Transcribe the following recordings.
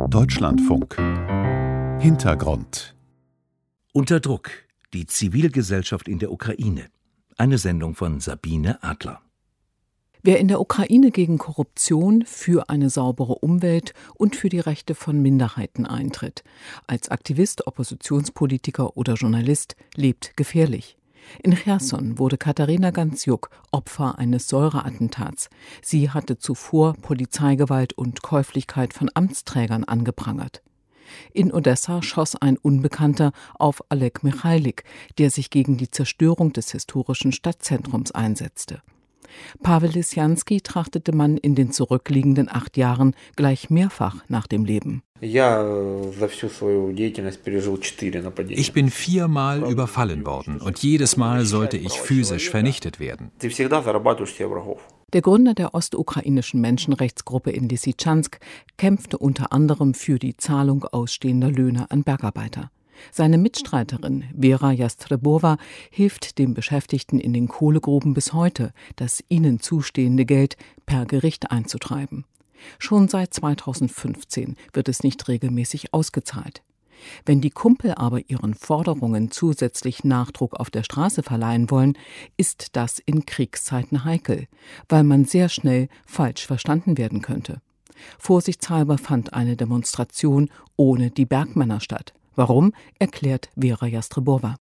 Deutschlandfunk. Hintergrund. Unter Druck. Die Zivilgesellschaft in der Ukraine. Eine Sendung von Sabine Adler. Wer in der Ukraine gegen Korruption, für eine saubere Umwelt und für die Rechte von Minderheiten eintritt, als Aktivist, Oppositionspolitiker oder Journalist, lebt gefährlich. In Cherson wurde Katarina Ganzjuk Opfer eines Säureattentats. Sie hatte zuvor Polizeigewalt und Käuflichkeit von Amtsträgern angeprangert. In Odessa schoss ein Unbekannter auf Oleg Michailik, der sich gegen die Zerstörung des historischen Stadtzentrums einsetzte. Paweł Lysjanski trachtete man in den zurückliegenden 8 Jahren gleich mehrfach nach dem Leben. Ich bin 4-mal überfallen worden und jedes Mal sollte ich physisch vernichtet werden. Der Gründer der ostukrainischen Menschenrechtsgruppe in Lysychansk kämpfte unter anderem für die Zahlung ausstehender Löhne an Bergarbeiter. Seine Mitstreiterin Vera Jastrebowa hilft den Beschäftigten in den Kohlegruben bis heute, das ihnen zustehende Geld per Gericht einzutreiben. Schon seit 2015 wird es nicht regelmäßig ausgezahlt. Wenn die Kumpel aber ihren Forderungen zusätzlich Nachdruck auf der Straße verleihen wollen, ist das in Kriegszeiten heikel, weil man sehr schnell falsch verstanden werden könnte. Vorsichtshalber fand eine Demonstration ohne die Bergmänner statt. Warum, erklärt Vera Jastrebowa.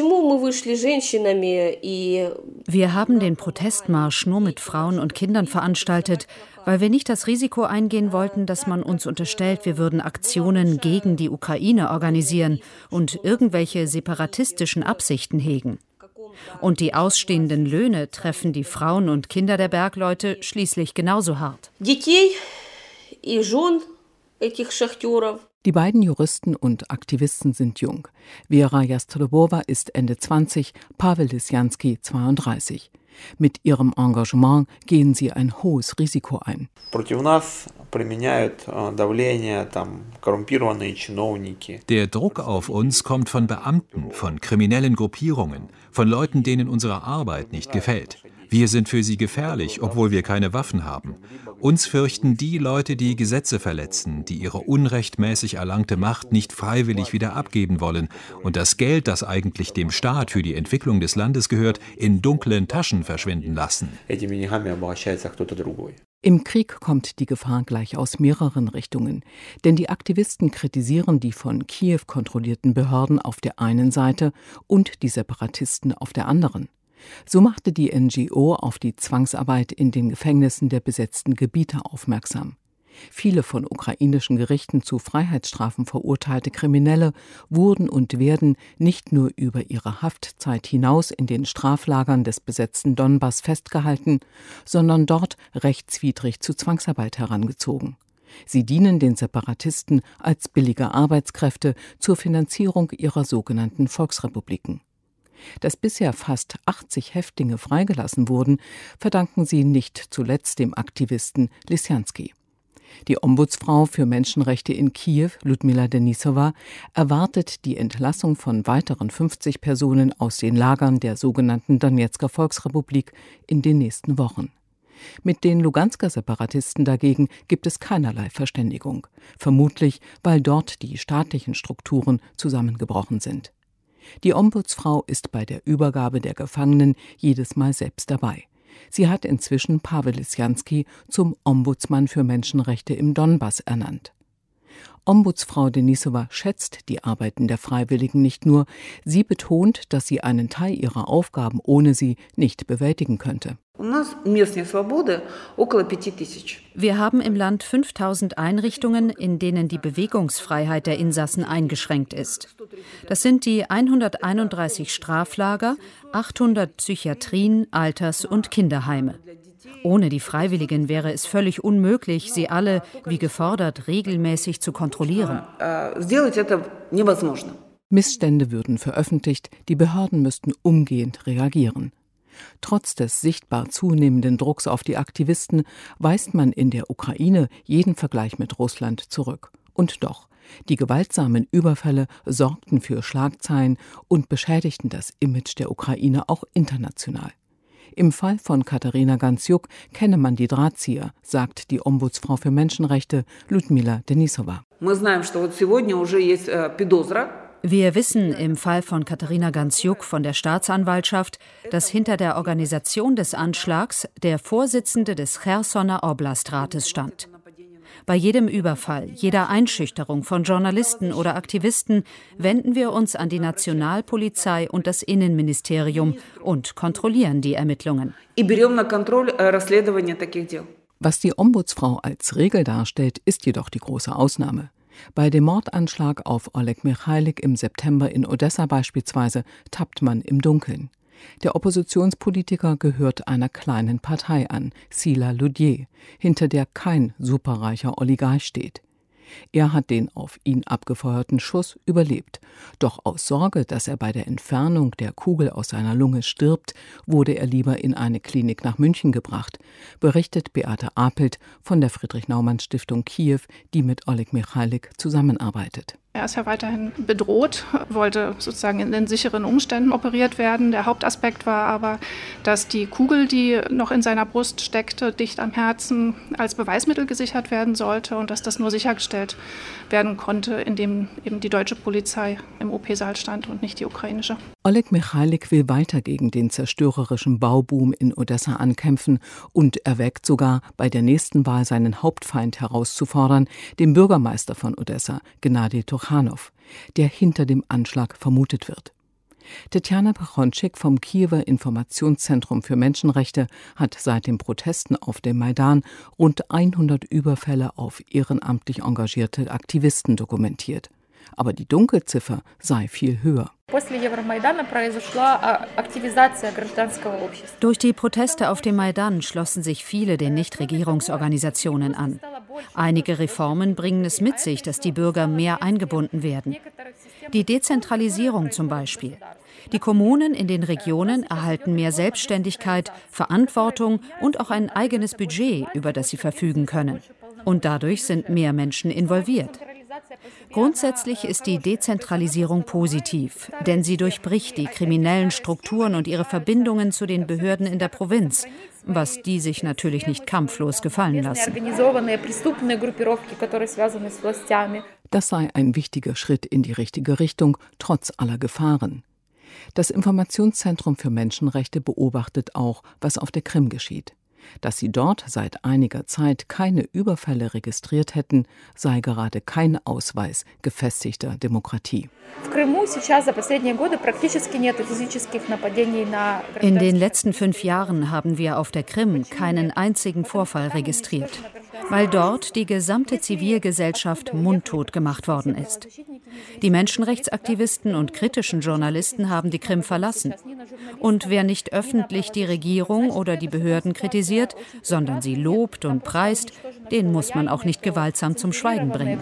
Wir haben den Protestmarsch nur mit Frauen und Kindern veranstaltet, weil wir nicht das Risiko eingehen wollten, dass man uns unterstellt, wir würden Aktionen gegen die Ukraine organisieren und irgendwelche separatistischen Absichten hegen. Und die ausstehenden Löhne treffen die Frauen und Kinder der Bergleute schließlich genauso hart. Die beiden Juristen und Aktivisten sind jung. Vera Jastrebowa ist Ende 20, Paweł Lysjanski 32. Mit ihrem Engagement gehen sie ein hohes Risiko ein. Der Druck auf uns kommt von Beamten, von kriminellen Gruppierungen, von Leuten, denen unsere Arbeit nicht gefällt. Wir sind für sie gefährlich, obwohl wir keine Waffen haben. Uns fürchten die Leute, die Gesetze verletzen, die ihre unrechtmäßig erlangte Macht nicht freiwillig wieder abgeben wollen und das Geld, das eigentlich dem Staat für die Entwicklung des Landes gehört, in dunklen Taschen verschwinden lassen. Im Krieg kommt die Gefahr gleich aus mehreren Richtungen, denn die Aktivisten kritisieren die von Kiew kontrollierten Behörden auf der einen Seite und die Separatisten auf der anderen. So machte die NGO auf die Zwangsarbeit in den Gefängnissen der besetzten Gebiete aufmerksam. Viele von ukrainischen Gerichten zu Freiheitsstrafen verurteilte Kriminelle wurden und werden nicht nur über ihre Haftzeit hinaus in den Straflagern des besetzten Donbass festgehalten, sondern dort rechtswidrig zu Zwangsarbeit herangezogen. Sie dienen den Separatisten als billige Arbeitskräfte zur Finanzierung ihrer sogenannten Volksrepubliken. Dass bisher fast 80 Häftlinge freigelassen wurden, verdanken sie nicht zuletzt dem Aktivisten Lysjanski. Die Ombudsfrau für Menschenrechte in Kiew, Ludmila Denisowa, erwartet die Entlassung von weiteren 50 Personen aus den Lagern der sogenannten Donezker Volksrepublik in den nächsten Wochen. Mit den Lugansker Separatisten dagegen gibt es keinerlei Verständigung, vermutlich weil dort die staatlichen Strukturen zusammengebrochen sind. Die Ombudsfrau ist bei der Übergabe der Gefangenen jedes Mal selbst dabei. Sie hat inzwischen Paweł Lysjanski zum Ombudsmann für Menschenrechte im Donbass ernannt. Ombudsfrau Denisowa schätzt die Arbeiten der Freiwilligen nicht nur, sie betont, dass sie einen Teil ihrer Aufgaben ohne sie nicht bewältigen könnte. Wir haben im Land 5000 Einrichtungen, in denen die Bewegungsfreiheit der Insassen eingeschränkt ist. Das sind die 131 Straflager, 800 Psychiatrien, Alters- und Kinderheime. Ohne die Freiwilligen wäre es völlig unmöglich, sie alle, wie gefordert, regelmäßig zu kontrollieren. Missstände würden veröffentlicht, die Behörden müssten umgehend reagieren. Trotz des sichtbar zunehmenden Drucks auf die Aktivisten weist man in der Ukraine jeden Vergleich mit Russland zurück. Und doch, die gewaltsamen Überfälle sorgten für Schlagzeilen und beschädigten das Image der Ukraine auch international. Im Fall von Katerina Ganzjuk kenne man die Drahtzieher, sagt die Ombudsfrau für Menschenrechte Ludmila Denisova. Wir wissen im Fall von Katerina Ganzjuk von der Staatsanwaltschaft, dass hinter der Organisation des Anschlags der Vorsitzende des Chersoner Oblastrates stand. Bei jedem Überfall, jeder Einschüchterung von Journalisten oder Aktivisten wenden wir uns an die Nationalpolizei und das Innenministerium und kontrollieren die Ermittlungen. Was die Ombudsfrau als Regel darstellt, ist jedoch die große Ausnahme. Bei dem Mordanschlag auf Oleg Michalik im September in Odessa beispielsweise tappt man im Dunkeln. Der Oppositionspolitiker gehört einer kleinen Partei an, Sila Ludier, hinter der kein superreicher Oligarch steht. Er hat den auf ihn abgefeuerten Schuss überlebt. Doch aus Sorge, dass er bei der Entfernung der Kugel aus seiner Lunge stirbt, wurde er lieber in eine Klinik nach München gebracht, berichtet Beate Apelt von der Friedrich-Naumann-Stiftung Kiew, die mit Oleg Michalik zusammenarbeitet. Er ist ja weiterhin bedroht, wollte sozusagen in den sicheren Umständen operiert werden. Der Hauptaspekt war aber, dass die Kugel, die noch in seiner Brust steckte, dicht am Herzen, als Beweismittel gesichert werden sollte und dass das nur sichergestellt werden konnte, indem eben die deutsche Polizei im OP-Saal stand und nicht die ukrainische. Oleg Michalik will weiter gegen den zerstörerischen Bauboom in Odessa ankämpfen und erwägt sogar, bei der nächsten Wahl seinen Hauptfeind herauszufordern, den Bürgermeister von Odessa, Gennady Trochanov, der hinter dem Anschlag vermutet wird. Tetjana Pachonczyk vom Kiewer Informationszentrum für Menschenrechte hat seit den Protesten auf dem Maidan rund 100 Überfälle auf ehrenamtlich engagierte Aktivisten dokumentiert. Aber die Dunkelziffer sei viel höher. Durch die Proteste auf dem Maidan schlossen sich viele den Nichtregierungsorganisationen an. Einige Reformen bringen es mit sich, dass die Bürger mehr eingebunden werden. Die Dezentralisierung zum Beispiel. Die Kommunen in den Regionen erhalten mehr Selbstständigkeit, Verantwortung und auch ein eigenes Budget, über das sie verfügen können. Und dadurch sind mehr Menschen involviert. Grundsätzlich ist die Dezentralisierung positiv, denn sie durchbricht die kriminellen Strukturen und ihre Verbindungen zu den Behörden in der Provinz, was die sich natürlich nicht kampflos gefallen lassen. Das sei ein wichtiger Schritt in die richtige Richtung, trotz aller Gefahren. Das Informationszentrum für Menschenrechte beobachtet auch, was auf der Krim geschieht. Dass sie dort seit einiger Zeit keine Überfälle registriert hätten, sei gerade kein Ausweis gefestigter Demokratie. In den letzten 5 Jahren haben wir auf der Krim keinen einzigen Vorfall registriert, weil dort die gesamte Zivilgesellschaft mundtot gemacht worden ist. Die Menschenrechtsaktivisten und kritischen Journalisten haben die Krim verlassen. Und wer nicht öffentlich die Regierung oder die Behörden kritisiert, sondern sie lobt und preist, den muss man auch nicht gewaltsam zum Schweigen bringen.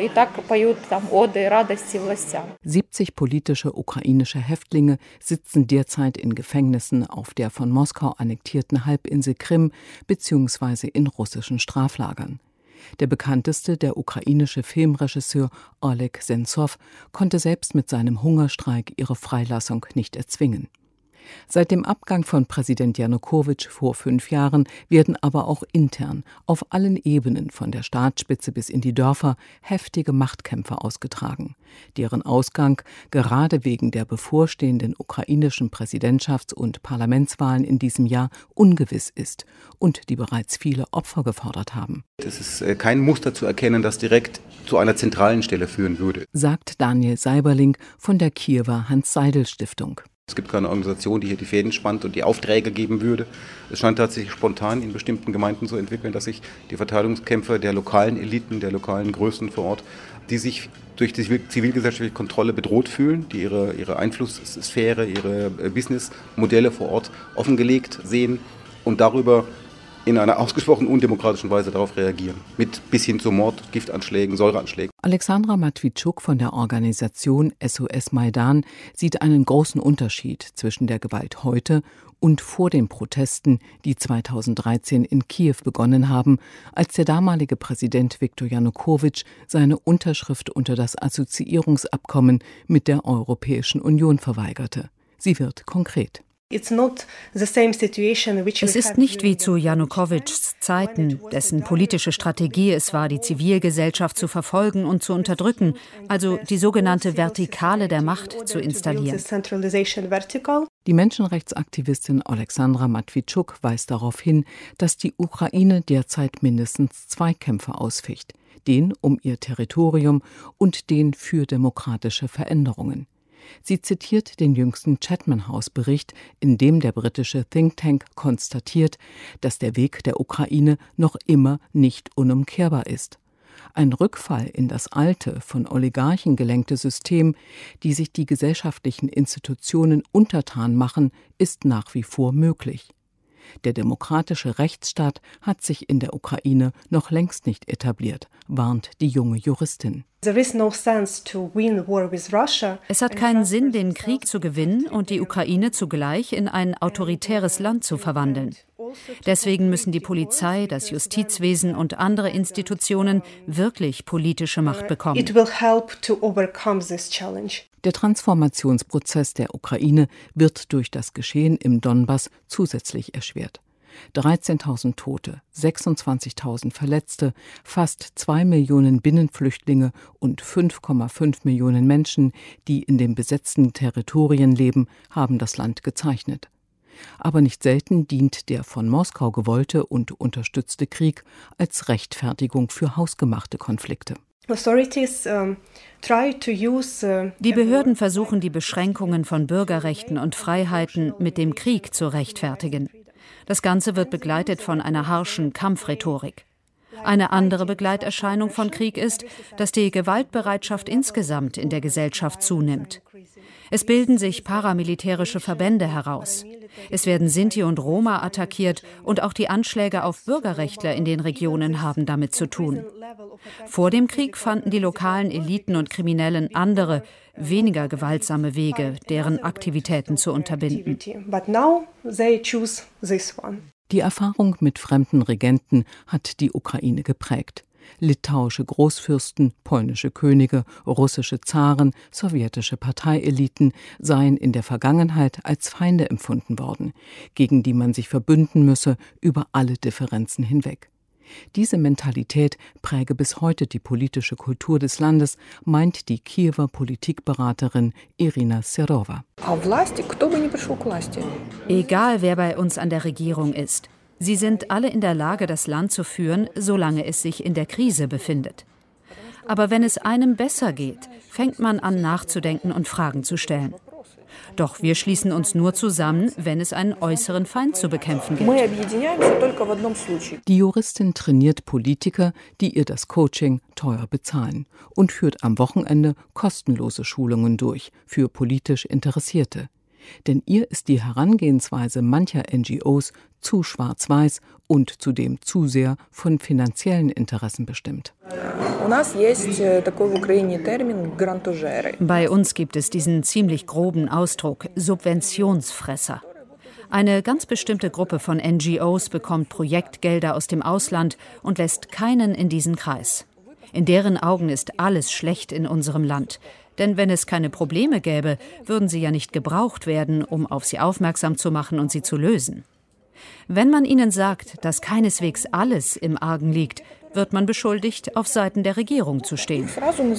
70 politische ukrainische Häftlinge sitzen derzeit in Gefängnissen auf der von Moskau annektierten Halbinsel Krim bzw. in russischen Straflagern. Der bekannteste, der ukrainische Filmregisseur Oleg Sentsov, konnte selbst mit seinem Hungerstreik ihre Freilassung nicht erzwingen. Seit dem Abgang von Präsident Janukowitsch vor 5 Jahren werden aber auch intern, auf allen Ebenen, von der Staatsspitze bis in die Dörfer, heftige Machtkämpfe ausgetragen, deren Ausgang gerade wegen der bevorstehenden ukrainischen Präsidentschafts- und Parlamentswahlen in diesem Jahr ungewiss ist und die bereits viele Opfer gefordert haben. Es ist kein Muster zu erkennen, das direkt zu einer zentralen Stelle führen würde, sagt Daniel Seiberling von der Kiewer Hans-Seidel-Stiftung. Es gibt keine Organisation, die hier die Fäden spannt und die Aufträge geben würde. Es scheint tatsächlich spontan in bestimmten Gemeinden zu entwickeln, dass sich die Verteilungskämpfe der lokalen Eliten, der lokalen Größen vor Ort, die sich durch die zivilgesellschaftliche Kontrolle bedroht fühlen, die ihre Einflusssphäre, ihre Businessmodelle vor Ort offengelegt sehen und darüber in einer ausgesprochen undemokratischen Weise darauf reagieren. Mit bis hin zu Mord, Giftanschlägen, Säureanschlägen. Alexandra Matwitschuk von der Organisation SOS Maidan sieht einen großen Unterschied zwischen der Gewalt heute und vor den Protesten, die 2013 in Kiew begonnen haben, als der damalige Präsident Viktor Janukowitsch seine Unterschrift unter das Assoziierungsabkommen mit der Europäischen Union verweigerte. Sie wird konkret. Es ist nicht wie zu Janukowitschs Zeiten, dessen politische Strategie es war, die Zivilgesellschaft zu verfolgen und zu unterdrücken, also die sogenannte Vertikale der Macht zu installieren. Die Menschenrechtsaktivistin Oleksandra Matwitschuk weist darauf hin, dass die Ukraine derzeit mindestens 2 Kämpfe ausficht: den um ihr Territorium und den für demokratische Veränderungen. Sie zitiert den jüngsten Chatham-House-Bericht, in dem der britische Think Tank konstatiert, dass der Weg der Ukraine noch immer nicht unumkehrbar ist. Ein Rückfall in das alte, von Oligarchen gelenkte System, die sich die gesellschaftlichen Institutionen untertan machen, ist nach wie vor möglich. Der demokratische Rechtsstaat hat sich in der Ukraine noch längst nicht etabliert, warnt die junge Juristin. Es hat keinen Sinn, den Krieg zu gewinnen und die Ukraine zugleich in ein autoritäres Land zu verwandeln. Deswegen müssen die Polizei, das Justizwesen und andere Institutionen wirklich politische Macht bekommen. Der Transformationsprozess der Ukraine wird durch das Geschehen im Donbass zusätzlich erschwert. 13.000 Tote, 26.000 Verletzte, fast 2 Millionen Binnenflüchtlinge und 5,5 Millionen Menschen, die in den besetzten Territorien leben, haben das Land gezeichnet. Aber nicht selten dient der von Moskau gewollte und unterstützte Krieg als Rechtfertigung für hausgemachte Konflikte. Die Behörden versuchen, die Beschränkungen von Bürgerrechten und Freiheiten mit dem Krieg zu rechtfertigen. Das Ganze wird begleitet von einer harschen Kampfrhetorik. Eine andere Begleiterscheinung von Krieg ist, dass die Gewaltbereitschaft insgesamt in der Gesellschaft zunimmt. Es bilden sich paramilitärische Verbände heraus. Es werden Sinti und Roma attackiert und auch die Anschläge auf Bürgerrechtler in den Regionen haben damit zu tun. Vor dem Krieg fanden die lokalen Eliten und Kriminellen andere, weniger gewaltsame Wege, deren Aktivitäten zu unterbinden. Die Erfahrung mit fremden Regenten hat die Ukraine geprägt. Litauische Großfürsten, polnische Könige, russische Zaren, sowjetische Parteieliten seien in der Vergangenheit als Feinde empfunden worden, gegen die man sich verbünden müsse über alle Differenzen hinweg. Diese Mentalität präge bis heute die politische Kultur des Landes, meint die Kiewer Politikberaterin Irina Serova. Egal, wer bei uns an der Regierung ist. Sie sind alle in der Lage, das Land zu führen, solange es sich in der Krise befindet. Aber wenn es einem besser geht, fängt man an nachzudenken und Fragen zu stellen. Doch wir schließen uns nur zusammen, wenn es einen äußeren Feind zu bekämpfen gibt. Die Juristin trainiert Politiker, die ihr das Coaching teuer bezahlen, und führt am Wochenende kostenlose Schulungen durch für politisch Interessierte. Denn ihr ist die Herangehensweise mancher NGOs zu schwarz-weiß und zudem zu sehr von finanziellen Interessen bestimmt. Bei uns gibt es diesen ziemlich groben Ausdruck, Subventionsfresser. Eine ganz bestimmte Gruppe von NGOs bekommt Projektgelder aus dem Ausland und lässt keinen in diesen Kreis. In deren Augen ist alles schlecht in unserem Land. Denn wenn es keine Probleme gäbe, würden sie ja nicht gebraucht werden, um auf sie aufmerksam zu machen und sie zu lösen. Wenn man ihnen sagt, dass keineswegs alles im Argen liegt, wird man beschuldigt, auf Seiten der Regierung zu stehen.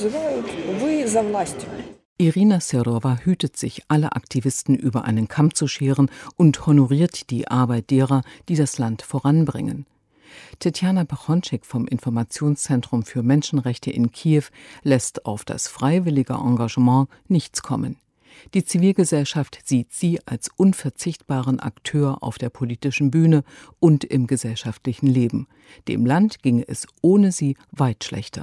Irina Serova hütet sich, alle Aktivisten über einen Kamm zu scheren und honoriert die Arbeit derer, die das Land voranbringen. Tetjana Pachonczyk vom Informationszentrum für Menschenrechte in Kiew lässt auf das freiwillige Engagement nichts kommen. Die Zivilgesellschaft sieht sie als unverzichtbaren Akteur auf der politischen Bühne und im gesellschaftlichen Leben. Dem Land ginge es ohne sie weit schlechter.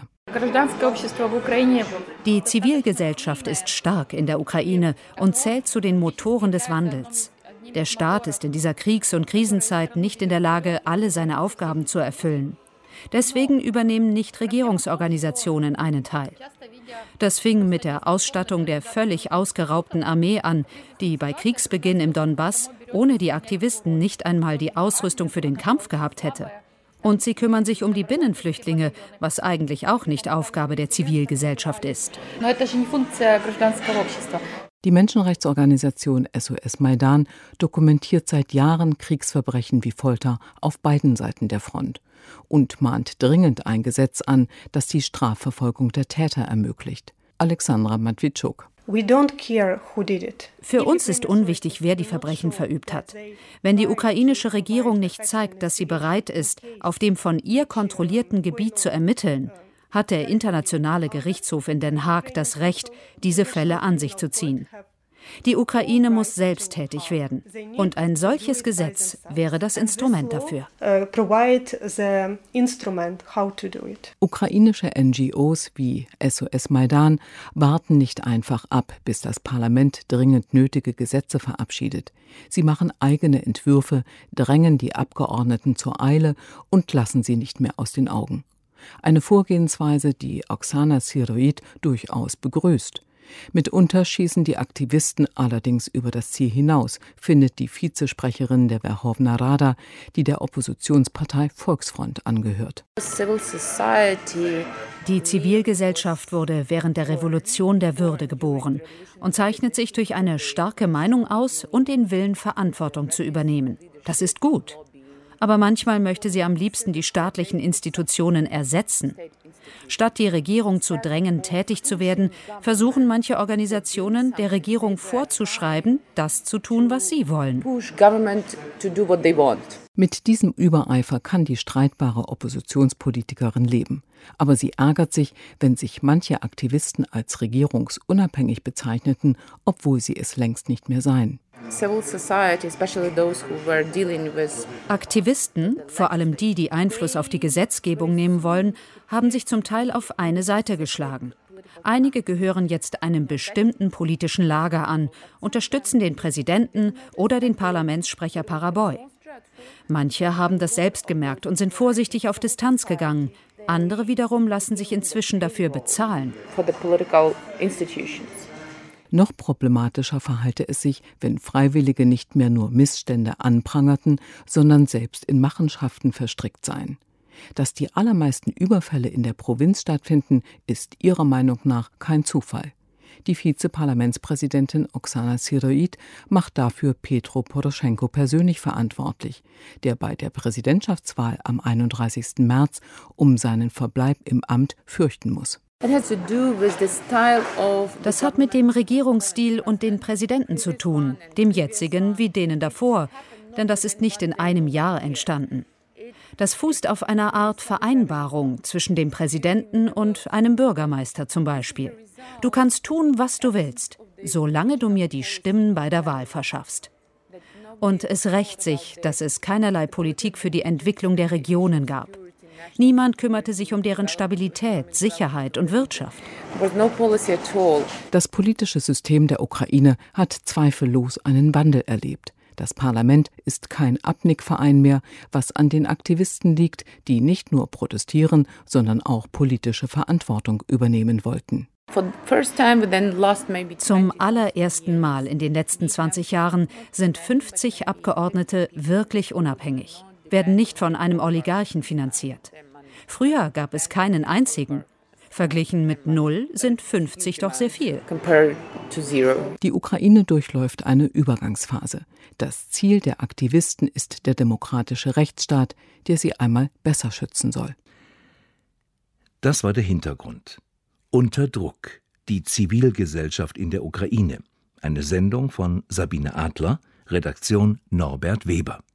Die Zivilgesellschaft ist stark in der Ukraine und zählt zu den Motoren des Wandels. Der Staat ist in dieser Kriegs- und Krisenzeit nicht in der Lage, alle seine Aufgaben zu erfüllen. Deswegen übernehmen Nichtregierungsorganisationen einen Teil. Das fing mit der Ausstattung der völlig ausgeraubten Armee an, die bei Kriegsbeginn im Donbass ohne die Aktivisten nicht einmal die Ausrüstung für den Kampf gehabt hätte. Und sie kümmern sich um die Binnenflüchtlinge, was eigentlich auch nicht Aufgabe der Zivilgesellschaft ist. Die Menschenrechtsorganisation SOS Maidan dokumentiert seit Jahren Kriegsverbrechen wie Folter auf beiden Seiten der Front und mahnt dringend ein Gesetz an, das die Strafverfolgung der Täter ermöglicht. Alexandra Matwitschuk. Für uns ist unwichtig, wer die Verbrechen verübt hat. Wenn die ukrainische Regierung nicht zeigt, dass sie bereit ist, auf dem von ihr kontrollierten Gebiet zu ermitteln, hat der Internationale Gerichtshof in Den Haag das Recht, diese Fälle an sich zu ziehen. Die Ukraine muss selbst tätig werden. Und ein solches Gesetz wäre das Instrument dafür. Ukrainische NGOs wie SOS Maidan warten nicht einfach ab, bis das Parlament dringend nötige Gesetze verabschiedet. Sie machen eigene Entwürfe, drängen die Abgeordneten zur Eile und lassen sie nicht mehr aus den Augen. Eine Vorgehensweise, die Oksana Siroid durchaus begrüßt. Mitunter schießen die Aktivisten allerdings über das Ziel hinaus, findet die Vizesprecherin der Werchowna Rada, die der Oppositionspartei Volksfront angehört. Die Zivilgesellschaft wurde während der Revolution der Würde geboren und zeichnet sich durch eine starke Meinung aus und den Willen, Verantwortung zu übernehmen. Das ist gut. Aber manchmal möchte sie am liebsten die staatlichen Institutionen ersetzen. Statt die Regierung zu drängen, tätig zu werden, versuchen manche Organisationen, der Regierung vorzuschreiben, das zu tun, was sie wollen. Mit diesem Übereifer kann die streitbare Oppositionspolitikerin leben. Aber sie ärgert sich, wenn sich manche Aktivisten als regierungsunabhängig bezeichneten, obwohl sie es längst nicht mehr seien. Aktivisten, vor allem die, die Einfluss auf die Gesetzgebung nehmen wollen, haben sich zum Teil auf eine Seite geschlagen. Einige gehören jetzt einem bestimmten politischen Lager an, unterstützen den Präsidenten oder den Parlamentssprecher Paraboy. Manche haben das selbst gemerkt und sind vorsichtig auf Distanz gegangen. Andere wiederum lassen sich inzwischen dafür bezahlen. Noch problematischer verhalte es sich, wenn Freiwillige nicht mehr nur Missstände anprangerten, sondern selbst in Machenschaften verstrickt seien. Dass die allermeisten Überfälle in der Provinz stattfinden, ist ihrer Meinung nach kein Zufall. Die Vizeparlamentspräsidentin Oksana Siroid macht dafür Petro Poroschenko persönlich verantwortlich, der bei der Präsidentschaftswahl am 31. März um seinen Verbleib im Amt fürchten muss. Das hat mit dem Regierungsstil und den Präsidenten zu tun, dem jetzigen wie denen davor, denn das ist nicht in einem Jahr entstanden. Das fußt auf einer Art Vereinbarung zwischen dem Präsidenten und einem Bürgermeister zum Beispiel. Du kannst tun, was du willst, solange du mir die Stimmen bei der Wahl verschaffst. Und es rächt sich, dass es keinerlei Politik für die Entwicklung der Regionen gab. Niemand kümmerte sich um deren Stabilität, Sicherheit und Wirtschaft. Das politische System der Ukraine hat zweifellos einen Wandel erlebt. Das Parlament ist kein Abnickverein mehr, was an den Aktivisten liegt, die nicht nur protestieren, sondern auch politische Verantwortung übernehmen wollten. Zum allerersten Mal in den letzten 20 Jahren sind 50 Abgeordnete wirklich unabhängig, werden nicht von einem Oligarchen finanziert. Früher gab es keinen einzigen. Verglichen mit 0 sind 50 doch sehr viel. Die Ukraine durchläuft eine Übergangsphase. Das Ziel der Aktivisten ist der demokratische Rechtsstaat, der sie einmal besser schützen soll. Das war der Hintergrund. Unter Druck. Die Zivilgesellschaft in der Ukraine. Eine Sendung von Sabine Adler, Redaktion Norbert Weber.